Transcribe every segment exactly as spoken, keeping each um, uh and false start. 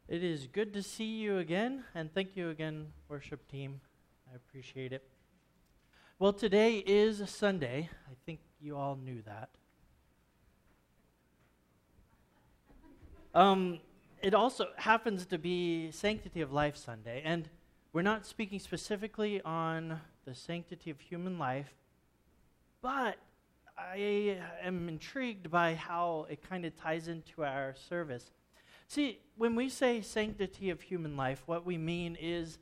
It is good to see you again, and thank you again, worship team. I appreciate it. Well, today is Sunday. I think you all knew that. Um, it also happens to be Sanctity of Life Sunday, and we're not speaking specifically on the sanctity of human life, but I am intrigued by how it kind of ties into our service. See, when we say sanctity of human life, what we mean is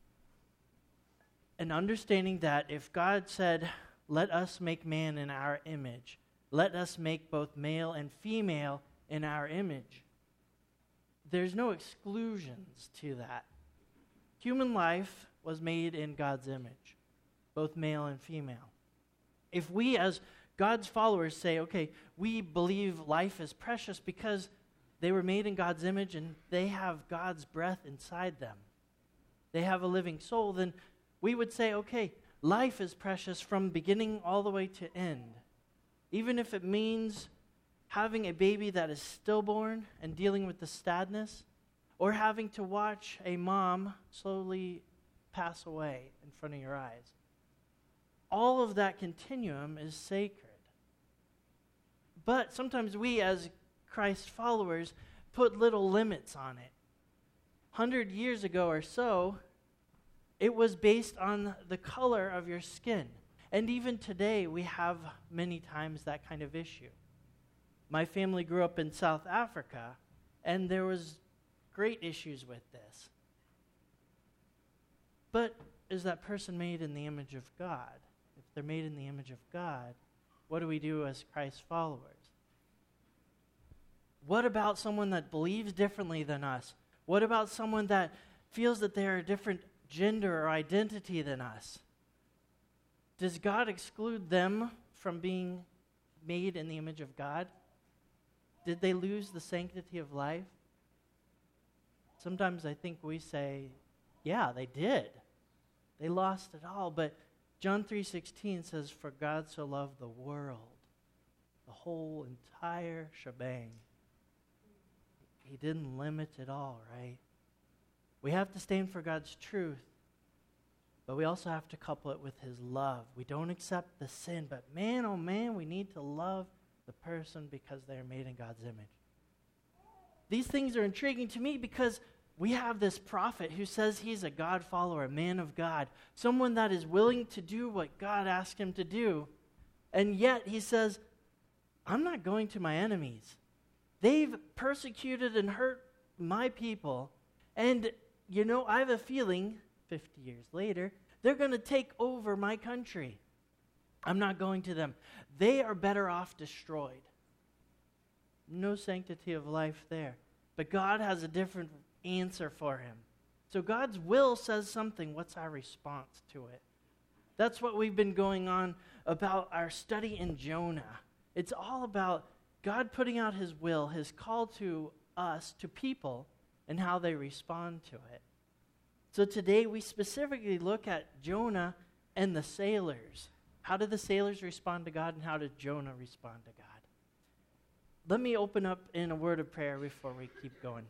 an understanding that if God said, let us make man in our image, let us make both male and female in our image, there's no exclusions to that. Human life was made in God's image, both male and female. If we as God's followers say, okay, we believe life is precious because they were made in God's image and they have God's breath inside them, they have a living soul, then we would say, okay, life is precious from beginning all the way to end. Even if it means having a baby that is stillborn and dealing with the sadness, or having to watch a mom slowly pass away in front of your eyes. All of that continuum is sacred. But sometimes we as Christ followers put little limits on it. Hundred years ago or so, it was based on the color of your skin. And even today, we have many times that kind of issue. My family grew up in South Africa, and there was great issues with this. But is that person made in the image of God? If they're made in the image of God, what do we do as Christ followers? What about someone that believes differently than us? What about someone that feels that they're a different gender or identity than us? Does God exclude them from being made in the image of God? Did they lose the sanctity of life? Sometimes I think we say, yeah, they did. They lost it all. But John three sixteen says, for God so loved the world, the whole entire shebang. He didn't limit it all, right? We have to stand for God's truth, but we also have to couple it with His love. We don't accept the sin, but man, oh man, we need to love the person because they are made in God's image. These things are intriguing to me because we have this prophet who says he's a God follower, a man of God, someone that is willing to do what God asked him to do, and yet he says, I'm not going to my enemies. They've persecuted and hurt my people, and, you know, I have a feeling, fifty years later, they're going to take over my country. I'm not going to them. They are better off destroyed. No sanctity of life there. But God has a different answer for him. So God's will says something. What's our response to it? That's what we've been going on about our study in Jonah. It's all about God putting out His will, His call to us, to people, and how they respond to it. So today we specifically look at Jonah and the sailors. How did the sailors respond to God, and how did Jonah respond to God? Let me open up in a word of prayer before we keep going.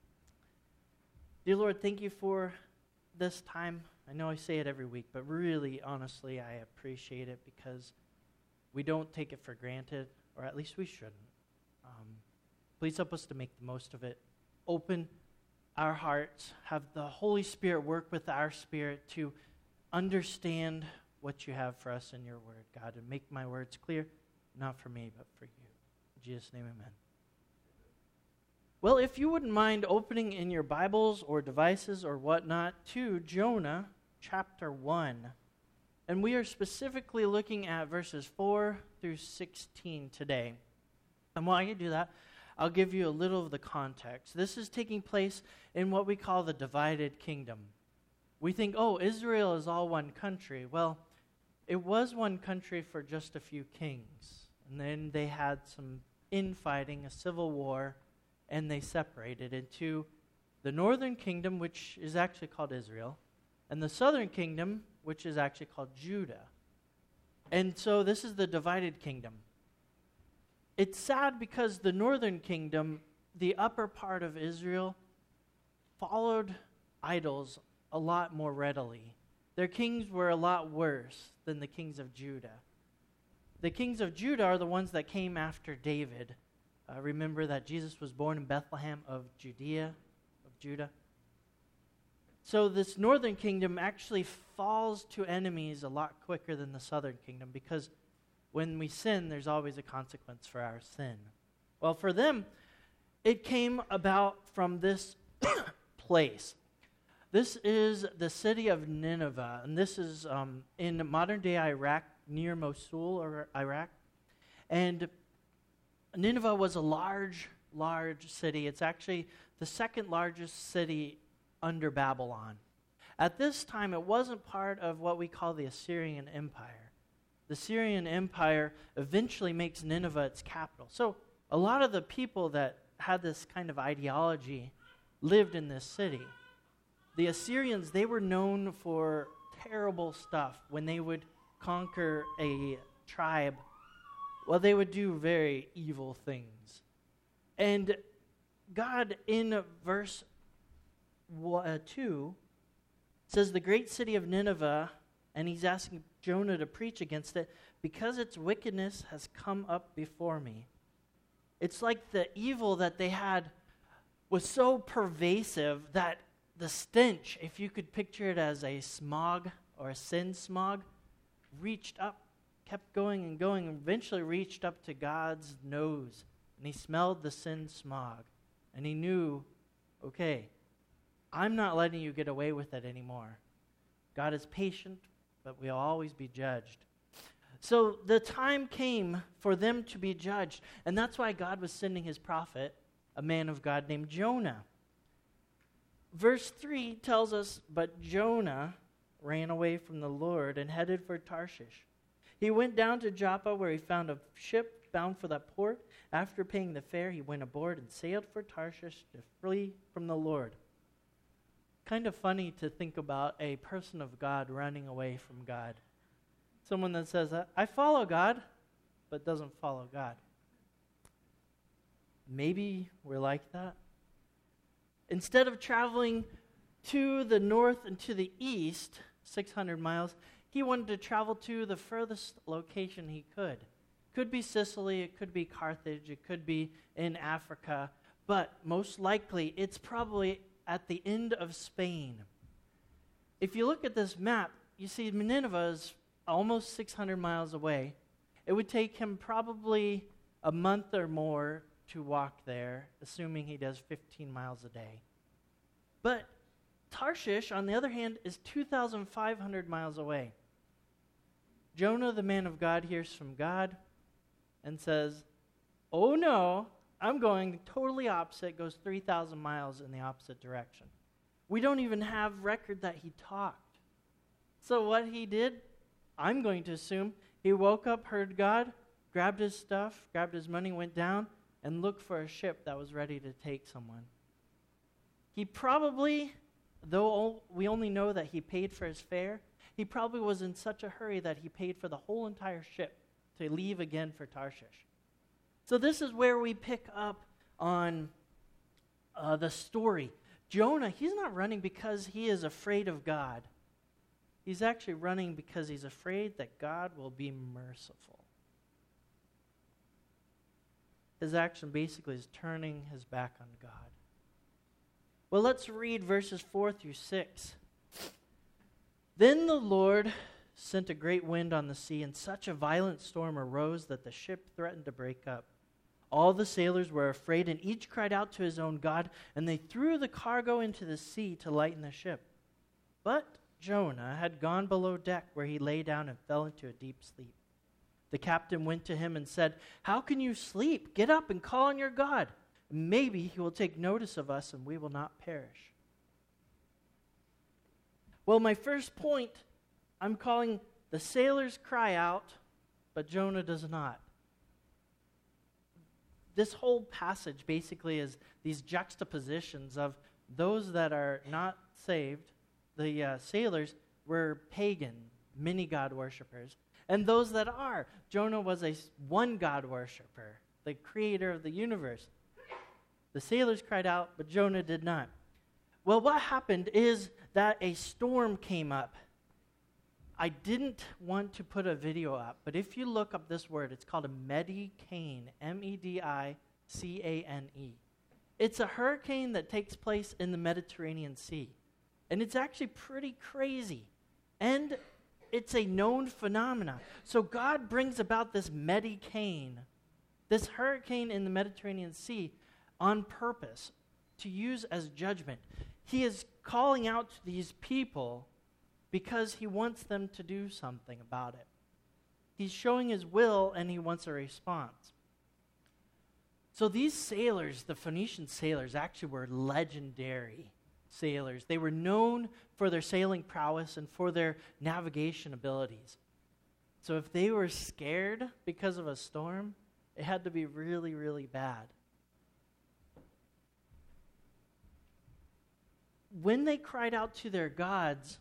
Dear Lord, thank you for this time. I know I say it every week, but really, honestly, I appreciate it because we don't take it for granted, or at least we shouldn't. Um, please help us to make the most of it. Open our hearts, have the Holy Spirit work with our spirit to understand what you have for us in your word, God, and make my words clear, not for me, but for you. In Jesus' name, amen. Well, if you wouldn't mind opening in your Bibles or devices or whatnot to Jonah chapter one. And we are specifically looking at verses four through sixteen today. And while you do that, I'll give you a little of the context. This is taking place in what we call the divided kingdom. We think, oh, Israel is all one country. Well, it was one country for just a few kings. And then they had some infighting, a civil war, and they separated into the northern kingdom, which is actually called Israel, and the southern kingdom, which is actually called Judah. And so this is the divided kingdom. It's sad because the northern kingdom, the upper part of Israel, followed idols a lot more readily. Their kings were a lot worse than the kings of Judah. The kings of Judah are the ones that came after David. Uh, remember that Jesus was born in Bethlehem of Judea, of Judah. So this northern kingdom actually falls to enemies a lot quicker than the southern kingdom, because when we sin, there's always a consequence for our sin. Well, for them, it came about from this place. This is the city of Nineveh, and this is um, in modern-day Iraq, near Mosul, or Iraq. And Nineveh was a large, large city. It's actually the second largest city under Babylon. At this time, it wasn't part of what we call the Assyrian Empire. The Assyrian Empire eventually makes Nineveh its capital. So a lot of the people that had this kind of ideology lived in this city. The Assyrians, they were known for terrible stuff. When they would conquer a tribe, well, they would do very evil things. And God, in verse two, says, the great city of Nineveh, and he's asking Jonah to preach against it, because its wickedness has come up before me. It's like the evil that they had was so pervasive that the stench, if you could picture it as a smog or a sin smog, reached up, kept going and going, and eventually reached up to God's nose. And he smelled the sin smog. And he knew, okay, I'm not letting you get away with it anymore. God is patient, but we'll always be judged. So the time came for them to be judged. And that's why God was sending his prophet, a man of God named Jonah. Verse three tells us, but Jonah ran away from the Lord and headed for Tarshish. He went down to Joppa, where he found a ship bound for that port. After paying the fare, he went aboard and sailed for Tarshish to flee from the Lord. Kind of funny to think about a person of God running away from God. Someone that says, I follow God, but doesn't follow God. Maybe we're like that. Instead of traveling to the north and to the east, six hundred miles, he wanted to travel to the furthest location he could. Could be Sicily, it could be Carthage, it could be in Africa, but most likely it's probably at the end of Spain. If you look at this map, you see Nineveh is almost six hundred miles away. It would take him probably a month or more to walk there, assuming he does fifteen miles a day. But Tarshish, on the other hand, is two thousand five hundred miles away. Jonah, the man of God, hears from God and says, oh no, I'm going totally opposite, goes three thousand miles in the opposite direction. We don't even have record that he talked. So what he did, I'm going to assume, he woke up, heard God, grabbed his stuff, grabbed his money, went down, and looked for a ship that was ready to take someone. He probably, though we only know that he paid for his fare, he probably was in such a hurry that he paid for the whole entire ship to leave again for Tarshish. So this is where we pick up on uh, the story. Jonah, he's not running because he is afraid of God. He's actually running because he's afraid that God will be merciful. His action basically is turning his back on God. Well, let's read verses four through six. Then the Lord sent a great wind on the sea, and such a violent storm arose that the ship threatened to break up. All the sailors were afraid, and each cried out to his own God, and they threw the cargo into the sea to lighten the ship. But Jonah had gone below deck, where he lay down and fell into a deep sleep. The captain went to him and said, "How can you sleep? Get up and call on your God. Maybe he will take notice of us, and we will not perish." Well, my first point, I'm calling the sailors cry out, but Jonah does not. This whole passage basically is these juxtapositions of those that are not saved. The uh, sailors were pagan, many God worshipers. And those that are, Jonah was a one God worshiper, the creator of the universe. The sailors cried out, but Jonah did not. Well, what happened is that a storm came up. I didn't want to put a video up, but if you look up this word, it's called a medicane, M E D I C A N E. It's a hurricane that takes place in the Mediterranean Sea, and it's actually pretty crazy, and it's a known phenomenon. So God brings about this medicane, this hurricane in the Mediterranean Sea, on purpose to use as judgment. He is calling out to these people because he wants them to do something about it. He's showing his will, and he wants a response. So these sailors, the Phoenician sailors, actually were legendary sailors. They were known for their sailing prowess and for their navigation abilities. So if they were scared because of a storm, it had to be really, really bad. When they cried out to their gods,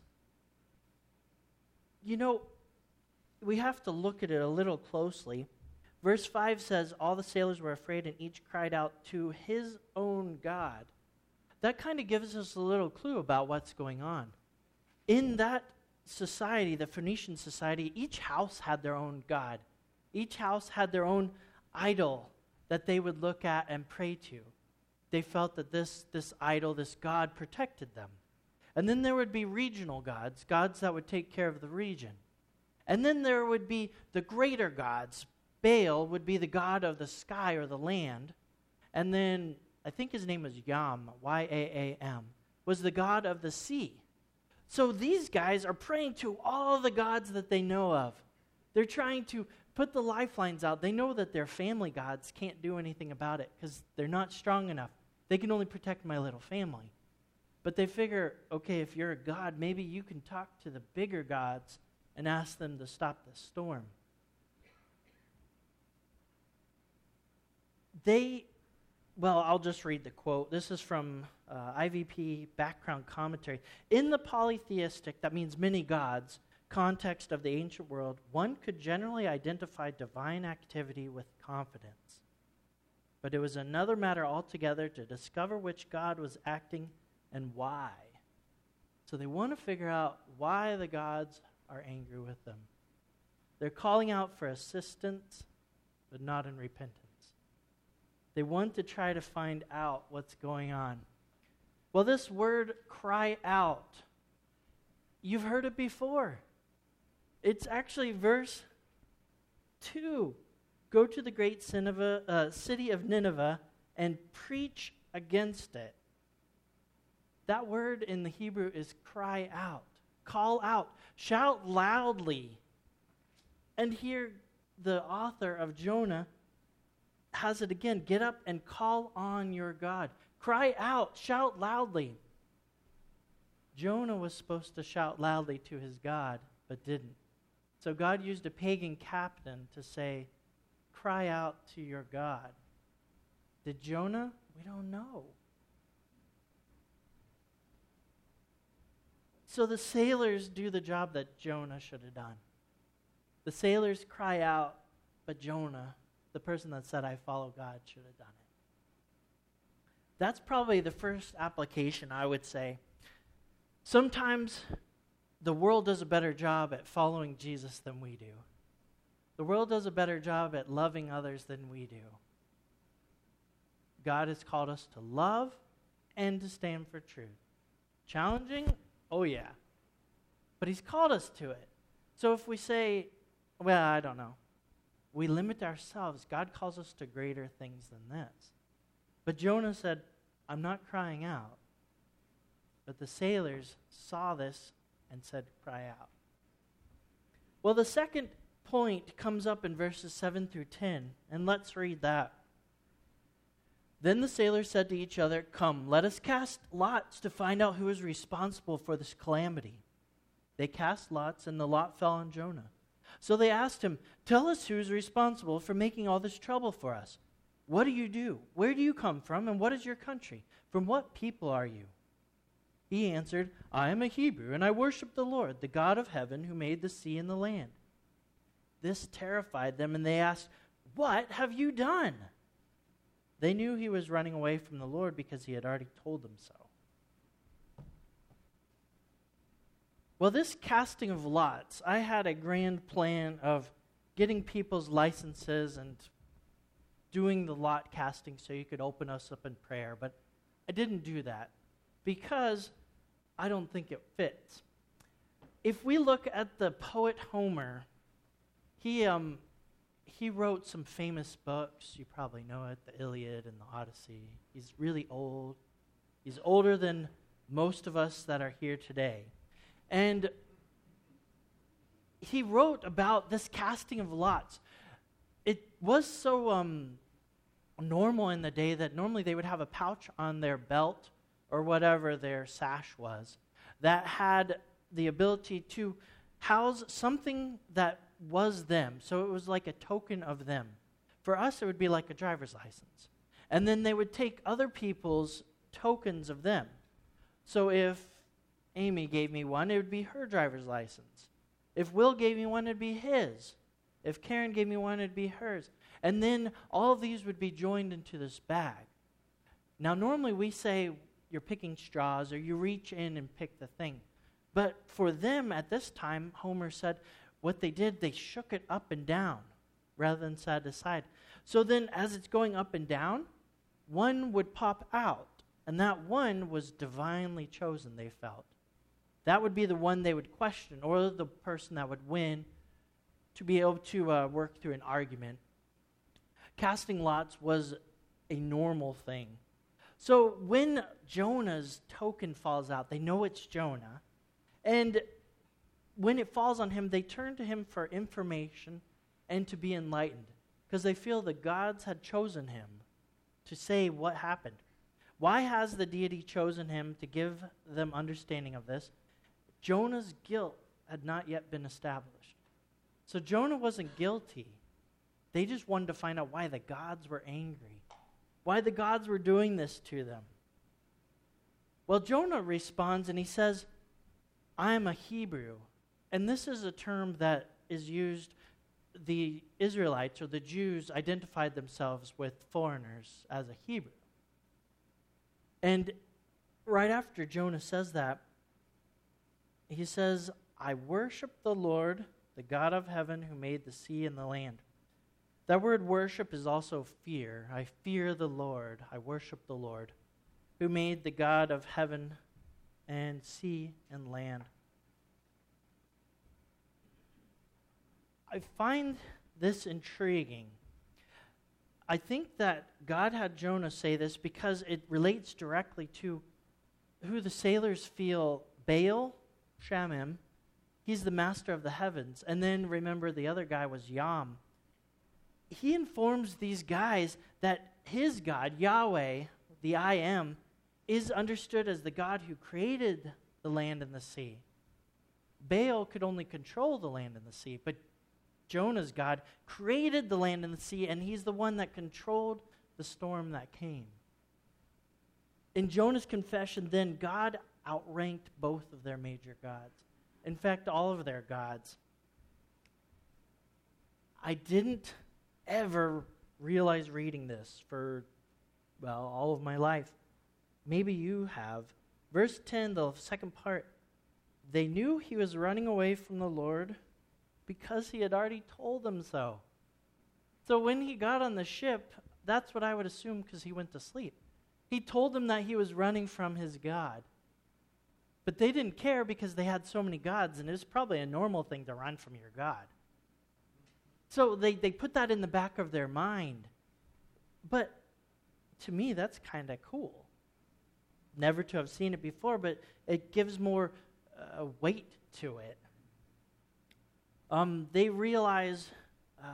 you know, we have to look at it a little closely. Verse five says, all the sailors were afraid and each cried out to his own God. That kind of gives us a little clue about what's going on. In that society, the Phoenician society, each house had their own god. Each house had their own idol that they would look at and pray to. They felt that this, this idol, this god, protected them. And then there would be regional gods, gods that would take care of the region. And then there would be the greater gods. Baal would be the god of the sky or the land. And then, I think his name was Yam, Y A A M, was the god of the sea. So these guys are praying to all the gods that they know of. They're trying to put the lifelines out. They know that their family gods can't do anything about it because they're not strong enough. They can only protect my little family. But they figure, okay, if you're a god, maybe you can talk to the bigger gods and ask them to stop the storm. They, well, I'll just read the quote. This is from uh, I V P Background Commentary. In the polytheistic, that means many gods, context of the ancient world, one could generally identify divine activity with confidence. But it was another matter altogether to discover which god was acting and why. So they want to figure out why the gods are angry with them. They're calling out for assistance, but not in repentance. They want to try to find out what's going on. Well, this word, cry out, you've heard it before. It's actually verse two. Go to the great Nineveh, uh, city of Nineveh and preach against it. That word in the Hebrew is cry out, call out, shout loudly. And here the author of Jonah has it again, get up and call on your God. Cry out, shout loudly. Jonah was supposed to shout loudly to his God, but didn't. So God used a pagan captain to say, cry out to your God. Did Jonah? We don't know. So the sailors do the job that Jonah should have done. The sailors cry out, but Jonah, the person that said, I follow God, should have done it. That's probably the first application, I would say. Sometimes the world does a better job at following Jesus than we do. The world does a better job at loving others than we do. God has called us to love and to stand for truth. Challenging? Oh yeah. But he's called us to it. So if we say, well, I don't know, we limit ourselves. God calls us to greater things than this. But Jonah said, I'm not crying out. But the sailors saw this and said, cry out. Well, the second point comes up in verses seven through ten, and let's read that. Then the sailors said to each other, come, let us cast lots to find out who is responsible for this calamity. They cast lots, and the lot fell on Jonah. So they asked him, tell us who is responsible for making all this trouble for us. What do you do? Where do you come from, and what is your country? From what people are you? He answered, I am a Hebrew, and I worship the Lord, the God of heaven, who made the sea and the land. This terrified them, and they asked, what have you done? They knew he was running away from the Lord because he had already told them so. Well, this casting of lots, I had a grand plan of getting people's licenses and doing the lot casting so you could open us up in prayer, but I didn't do that because I don't think it fits. If we look at the poet Homer, he um he wrote some famous books. You probably know it, the Iliad and the Odyssey. He's really old. He's older than most of us that are here today. And he wrote about this casting of lots. It was so um, normal in the day that normally they would have a pouch on their belt or whatever their sash was that had the ability to house something that was them. So it was like a token of them. For us, it would be like a driver's license. And then they would take other people's tokens of them. So if Amy gave me one, it would be her driver's license. If Will gave me one, it'd be his. If Karen gave me one, it'd be hers. And then all of these would be joined into this bag. Now, normally we say you're picking straws or you reach in and pick the thing. But for them at this time, Homer said, what they did, they shook it up and down rather than side to side. So then as it's going up and down, one would pop out. And that one was divinely chosen, they felt. That would be the one they would question, or the person that would win, to be able to uh, work through an argument. Casting lots was a normal thing. So when Jonah's token falls out, they know it's Jonah. And when it falls on him, they turn to him for information and to be enlightened, because they feel the gods had chosen him to say what happened. Why has the deity chosen him to give them understanding of this? Jonah's guilt had not yet been established. So Jonah wasn't guilty. They just wanted to find out why the gods were angry, why the gods were doing this to them. Well, Jonah responds and he says, I am a Hebrew. And this is a term that is used, the Israelites or the Jews identified themselves with foreigners as a Hebrew. And right after Jonah says that, he says, I worship the Lord, the God of heaven, who made the sea and the land. That word worship is also fear. I fear the Lord. I worship the Lord, who made the God of heaven and sea and land. I find this intriguing. I think that God had Jonah say this because it relates directly to who the sailors feel Baal, Shammim, he's the master of the heavens. And then remember the other guy was Yam. He informs these guys that his God, Yahweh, the I Am, is understood as the God who created the land and the sea. Baal could only control the land and the sea, but Jonah's God created the land and the sea, and he's the one that controlled the storm that came. In Jonah's confession, then, God outranked both of their major gods. In fact, all of their gods. I didn't ever realize reading this for, well, all of my life. Maybe you have. Verse ten, the second part. They knew he was running away from the Lord because he had already told them so. So when he got on the ship, that's what I would assume because he went to sleep. He told them that he was running from his God. But they didn't care because they had so many gods, and it was probably a normal thing to run from your God. So they, they put that in the back of their mind. But to me, that's kind of cool. Never to have seen it before, but it gives more uh, weight to it. Um, they realize, uh,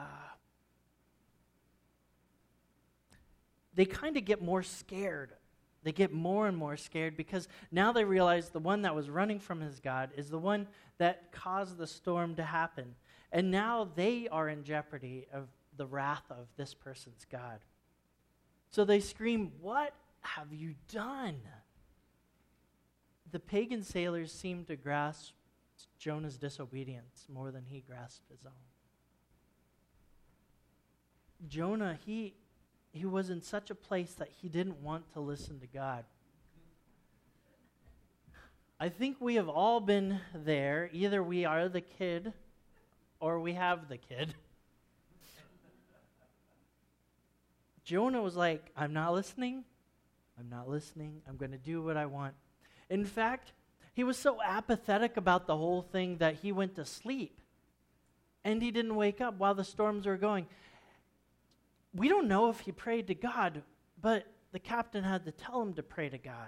they kind of get more scared. They get more and more scared because now they realize the one that was running from his God is the one that caused the storm to happen. And now they are in jeopardy of the wrath of this person's God. So they scream, "What have you done?" The pagan sailors seem to grasp Jonah's disobedience more than he grasped his own. Jonah, he, he was in such a place that he didn't want to listen to God. I think we have all been there. Either we are the kid or we have the kid. Jonah was like, I'm not listening. I'm not listening. I'm going to do what I want. In fact, he was so apathetic about the whole thing that he went to sleep. And he didn't wake up while the storms were going. We don't know if he prayed to God, but the captain had to tell him to pray to God.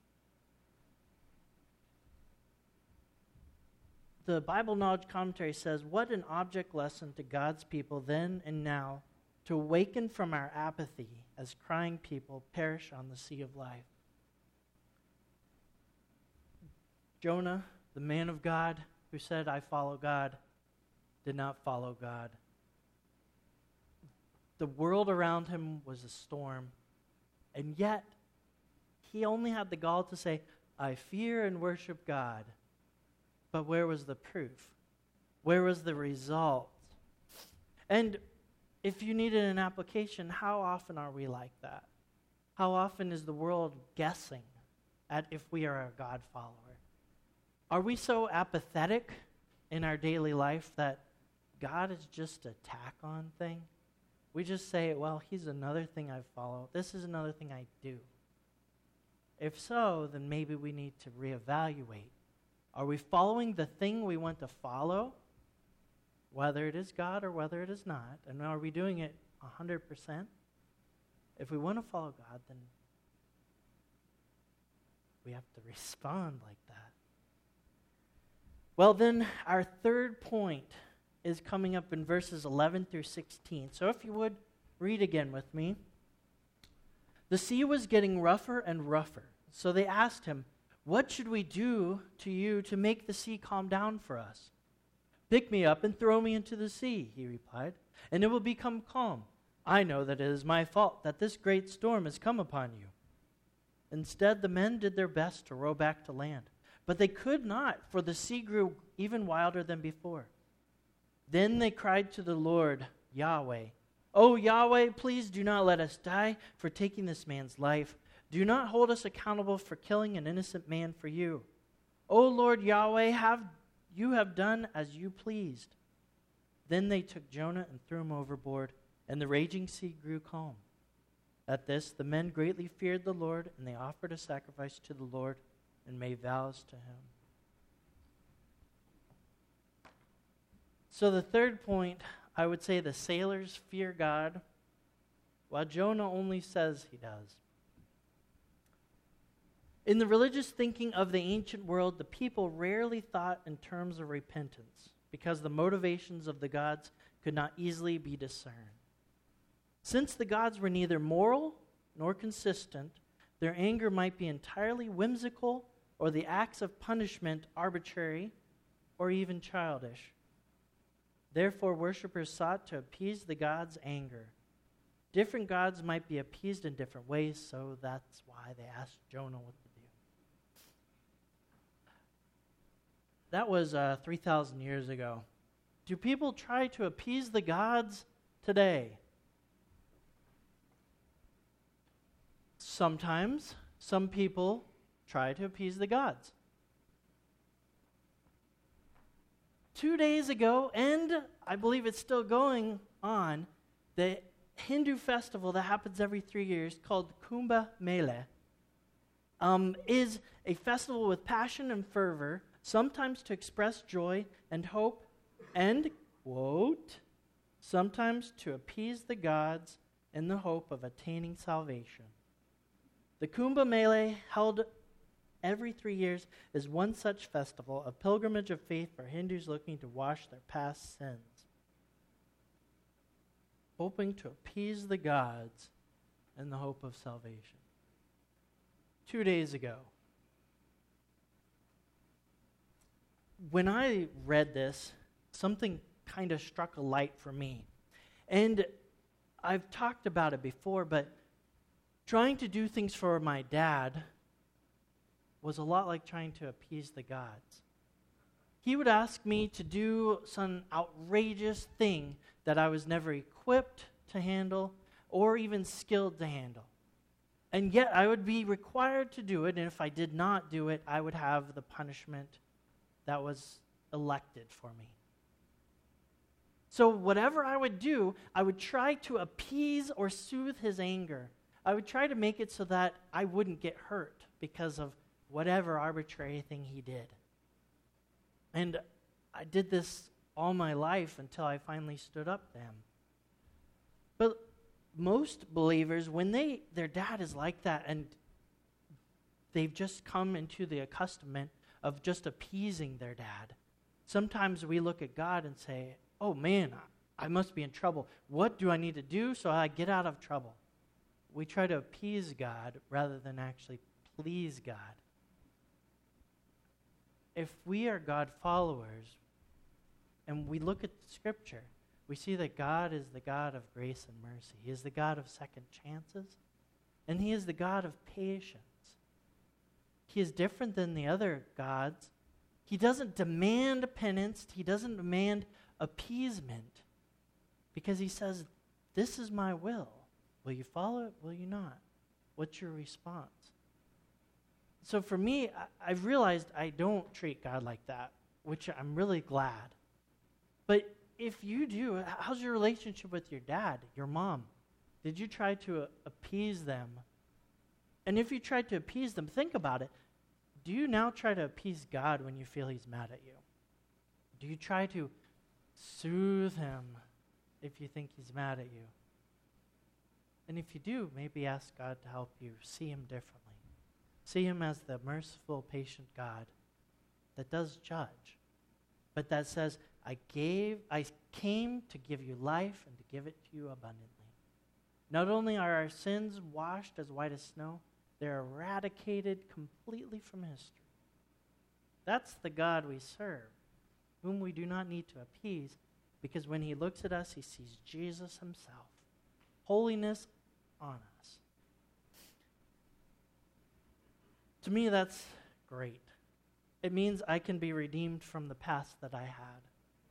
The Bible Knowledge Commentary says, what an object lesson to God's people then and now to awaken from our apathy as crying people perish on the sea of life. Jonah, the man of God who said, I follow God, did not follow God. The world around him was a storm, and yet he only had the gall to say, I fear and worship God. But where was the proof? Where was the result? And if you needed an application, how often are we like that? How often is the world guessing at if we are a God follower? Are we so apathetic in our daily life that God is just a tack-on thing? We just say, well, he's another thing I follow. This is another thing I do. If so, then maybe we need to reevaluate. Are we following the thing we want to follow, whether it is God or whether it is not? And are we doing it one hundred percent? If we want to follow God, then we have to respond like that. Well, then our third point is coming up in verses eleven through sixteen. So if you would, read again with me. The sea was getting rougher and rougher, so they asked him, what should we do to you to make the sea calm down for us? Pick me up and throw me into the sea, he replied, and it will become calm. I know that it is my fault that this great storm has come upon you. Instead, the men did their best to row back to land, but they could not, for the sea grew even wilder than before. Then they cried to the Lord, Yahweh, O Yahweh, please do not let us die for taking this man's life. Do not hold us accountable for killing an innocent man for you. O Lord Yahweh, have you have done as you pleased. Then they took Jonah and threw him overboard, and the raging sea grew calm. At this, the men greatly feared the Lord, and they offered a sacrifice to the Lord and made vows to him. So the third point, I would say the sailors fear God, while Jonah only says he does. In the religious thinking of the ancient world, the people rarely thought in terms of repentance because the motivations of the gods could not easily be discerned. Since the gods were neither moral nor consistent, their anger might be entirely whimsical or the acts of punishment arbitrary or even childish. Therefore, worshipers sought to appease the gods' anger. Different gods might be appeased in different ways, so that's why they asked Jonah what to do. That was uh, three thousand years ago. Do people try to appease the gods today? Sometimes some people try to appease the gods. Two days ago, and I believe it's still going on, the Hindu festival that happens every three years called Kumbh Mela um, is a festival with passion and fervor, sometimes to express joy and hope, and, quote, sometimes to appease the gods in the hope of attaining salvation. The Kumbh Mela, held every three years, is one such festival, a pilgrimage of faith for Hindus looking to wash their past sins, hoping to appease the gods in the hope of salvation. Two days ago, when I read this, something kind of struck a light for me. And I've talked about it before, but trying to do things for my dad was a lot like trying to appease the gods. He would ask me to do some outrageous thing that I was never equipped to handle or even skilled to handle. And yet I would be required to do it, and if I did not do it, I would have the punishment that was elected for me. So whatever I would do, I would try to appease or soothe his anger. I would try to make it so that I wouldn't get hurt because of whatever arbitrary thing he did. And I did this all my life until I finally stood up to him. But most believers, when they their dad is like that and they've just come into the accustomment of just appeasing their dad, sometimes we look at God and say, oh man, I must be in trouble. What do I need to do so I get out of trouble? We try to appease God rather than actually please God. If we are God followers and we look at the Scripture, we see that God is the God of grace and mercy. He is the God of second chances, and He is the God of patience. He is different than the other gods. He doesn't demand penance. He doesn't demand appeasement because He says, this is my will. Will you follow it? Will you not? What's your response? So for me, I, I've realized I don't treat God like that, which I'm really glad. But if you do, how's your relationship with your dad, your mom? Did you try to uh, appease them? And if you tried to appease them, think about it. Do you now try to appease God when you feel He's mad at you? Do you try to soothe Him if you think He's mad at you? And if you do, maybe ask God to help you see Him differently. See Him as the merciful, patient God that does judge, but that says, I gave, I came to give you life and to give it to you abundantly. Not only are our sins washed as white as snow, they're eradicated completely from history. That's the God we serve, whom we do not need to appease, because when He looks at us, He sees Jesus Himself. Holiness on us. To me, that's great. It means I can be redeemed from the past that I had.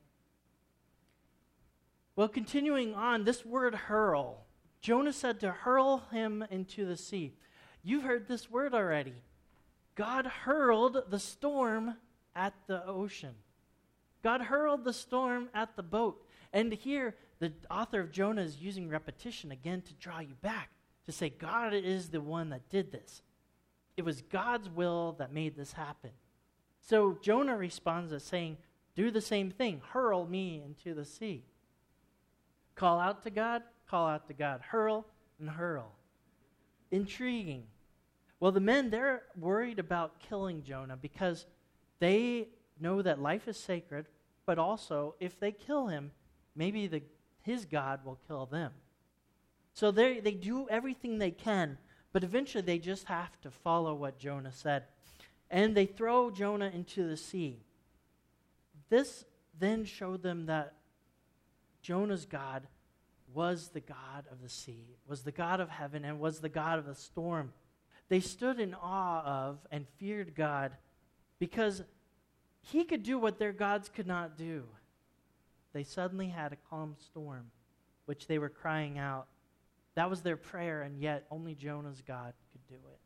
Well, continuing on, this word hurl. Jonah said to hurl him into the sea. You've heard this word already. God hurled the storm at the ocean. God hurled the storm at the boat. And here, the author of Jonah is using repetition again to draw you back, to say God is the one that did this. It was God's will that made this happen. So Jonah responds as saying, do the same thing. Hurl me into the sea. Call out to God, call out to God. Hurl and hurl. Intriguing. Well, the men, they're worried about killing Jonah because they know that life is sacred, but also if they kill him, maybe the, his God will kill them. So they they do everything they can, but eventually they just have to follow what Jonah said. And they throw Jonah into the sea. This then showed them that Jonah's God was the God of the sea, was the God of heaven, and was the God of the storm. They stood in awe of and feared God because He could do what their gods could not do. They suddenly had a calm storm, which they were crying out. That was their prayer, and yet only Jonah's God could do it.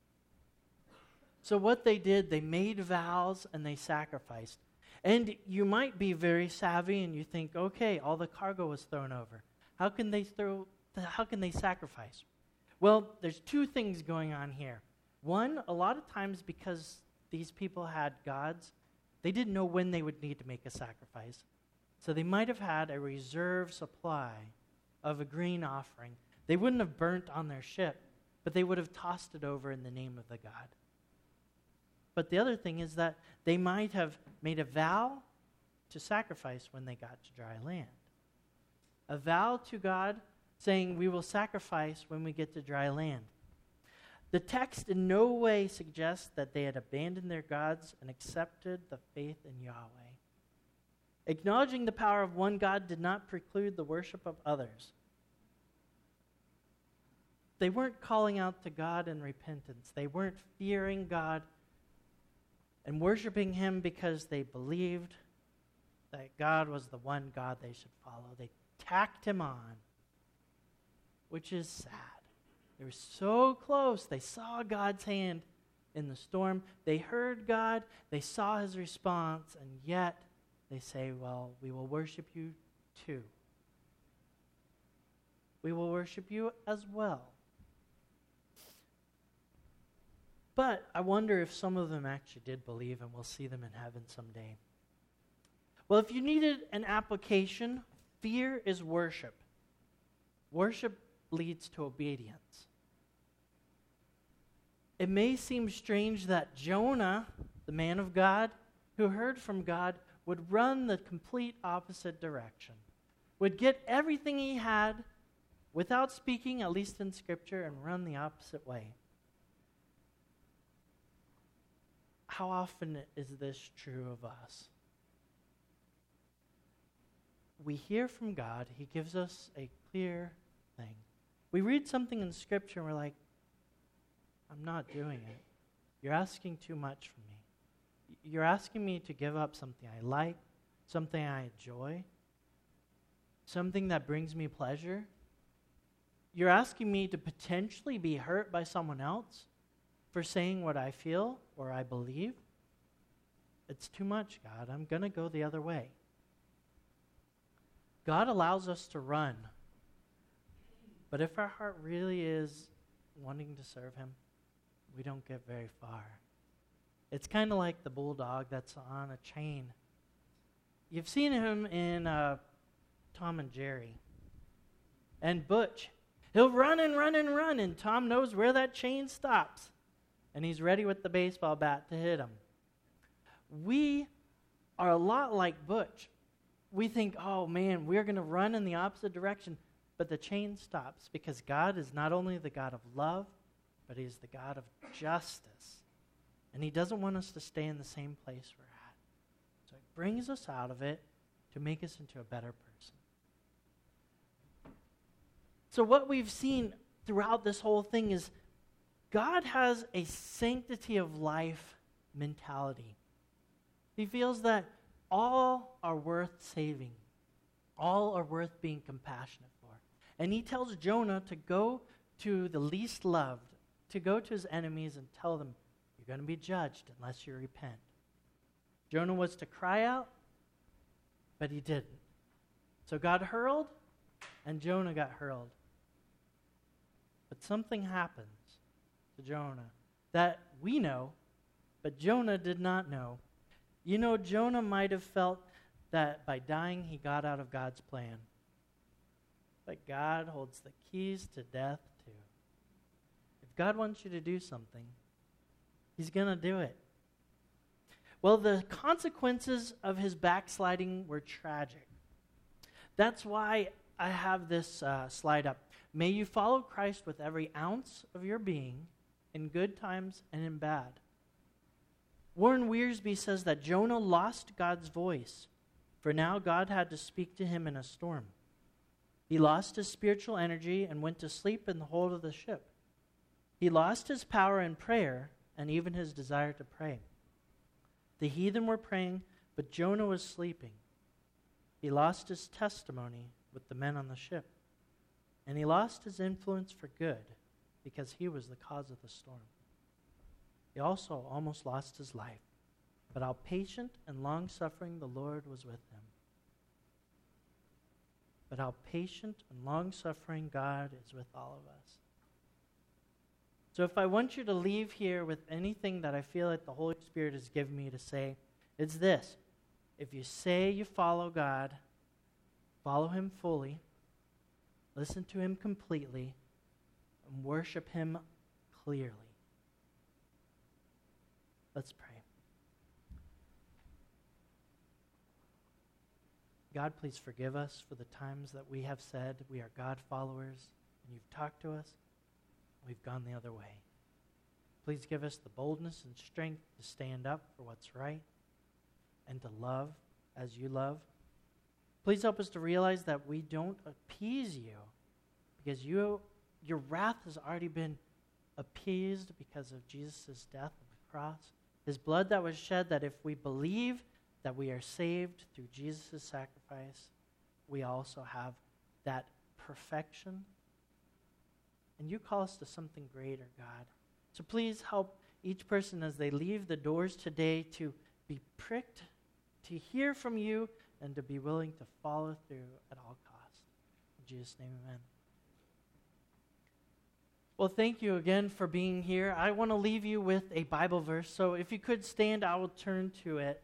So what they did, they made vows and they sacrificed. And you might be very savvy and you think, okay, all the cargo was thrown over. How can they throw? How can they sacrifice? Well, there's two things going on here. One, a lot of times because these people had gods, they didn't know when they would need to make a sacrifice. So they might have had a reserve supply of a grain offering. They wouldn't have burnt on their ship, but they would have tossed it over in the name of the God. But the other thing is that they might have made a vow to sacrifice when they got to dry land. A vow to God saying, we will sacrifice when we get to dry land. The text in no way suggests that they had abandoned their gods and accepted the faith in Yahweh. Acknowledging the power of one God did not preclude the worship of others. They weren't calling out to God in repentance. They weren't fearing God and worshiping Him because they believed that God was the one God they should follow. They tacked Him on, which is sad. They were so close. They saw God's hand in the storm. They heard God. They saw his response. And yet they say, well, we will worship you too. We will worship you as well. But I wonder if some of them actually did believe, and we'll see them in heaven someday. Well, if you needed an application, fear is worship. Worship leads to obedience. It may seem strange that Jonah, the man of God, who heard from God, would run the complete opposite direction, would get everything he had without speaking, at least in Scripture, and run the opposite way. How often is this true of us? We hear from God. He gives us a clear thing. We read something in Scripture and we're like, I'm not doing it. You're asking too much from me. You're asking me to give up something I like, something I enjoy, something that brings me pleasure. You're asking me to potentially be hurt by someone else for saying what I feel or I believe. It's too much, God. I'm going to go the other way. God allows us to run. But if our heart really is wanting to serve him, we don't get very far. It's kind of like the bulldog that's on a chain. You've seen him in uh, Tom and Jerry. And Butch, he'll run and run and run, and Tom knows where that chain stops. And he's ready with the baseball bat to hit him. We are a lot like Butch. We think, oh man, we're going to run in the opposite direction. But the chain stops because God is not only the God of love, but he is the God of justice. And he doesn't want us to stay in the same place we're at. So he brings us out of it to make us into a better person. So what we've seen throughout this whole thing is God has a sanctity of life mentality. He feels that all are worth saving. All are worth being compassionate for. And he tells Jonah to go to the least loved, to go to his enemies and tell them, you're going to be judged unless you repent. Jonah was to cry out, but he didn't. So God hurled, and Jonah got hurled. But something happens to Jonah that we know, but Jonah did not know. You know, Jonah might have felt that by dying he got out of God's plan. But God holds the keys to death too. If God wants you to do something, he's going to do it. Well, the consequences of his backsliding were tragic. That's why I have this uh, slide up. May you follow Christ with every ounce of your being, in good times and in bad. Warren Wiersbe says that Jonah lost God's voice, for now God had to speak to him in a storm. He lost his spiritual energy and went to sleep in the hold of the ship. He lost his power in prayer and even his desire to pray. The heathen were praying, but Jonah was sleeping. He lost his testimony with the men on the ship. And he lost his influence for good because he was the cause of the storm. He also almost lost his life, but how patient and long-suffering the Lord was with him. But how patient and long-suffering God is with all of us. So if I want you to leave here with anything that I feel like the Holy Spirit has given me to say, it's this. If you say you follow God, follow him fully, listen to him completely, and worship him clearly. Let's pray. God, please forgive us for the times that we have said we are God followers, and you've talked to us, and we've gone the other way. Please give us the boldness and strength to stand up for what's right and to love as you love. Please help us to realize that we don't appease you because you, your wrath has already been appeased because of Jesus' death on the cross. His blood that was shed, that if we believe that we are saved through Jesus' sacrifice, we also have that perfection and you call us to something greater, God. So please help each person as they leave the doors today to be pricked, to hear from you, and to be willing to follow through at all costs. In Jesus' name, amen. Well, thank you again for being here. I want to leave you with a Bible verse. So if you could stand, I will turn to it.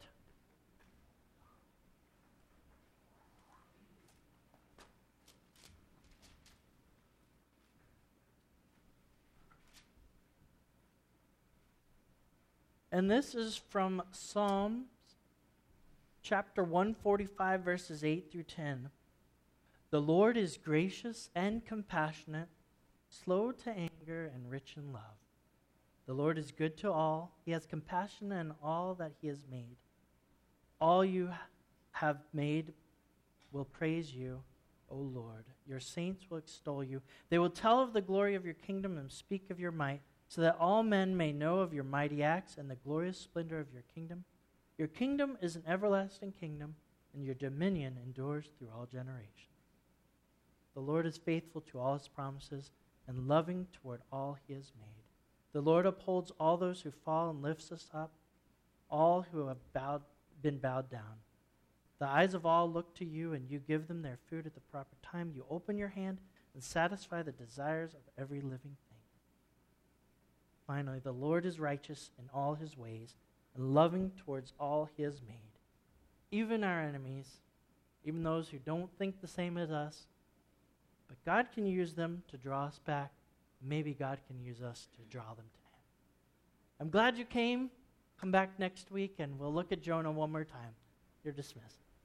And this is from Psalms chapter one forty-five, verses eight through ten. The Lord is gracious and compassionate, slow to anger and rich in love. The Lord is good to all. He has compassion on all that he has made. All you have made will praise you, O Lord. Your saints will extol you. They will tell of the glory of your kingdom and speak of your might, so that all men may know of your mighty acts and the glorious splendor of your kingdom. Your kingdom is an everlasting kingdom, and your dominion endures through all generations. The Lord is faithful to all his promises and loving toward all he has made. The Lord upholds all those who fall and lifts us up, all who have bowed, been bowed down. The eyes of all look to you, and you give them their food at the proper time. You open your hand and satisfy the desires of every living thing. Finally, the Lord is righteous in all his ways and loving towards all he has made. Even our enemies, even those who don't think the same as us, but God can use them to draw us back. Maybe God can use us to draw them to him. I'm glad you came. Come back next week and we'll look at Jonah one more time. You're dismissed.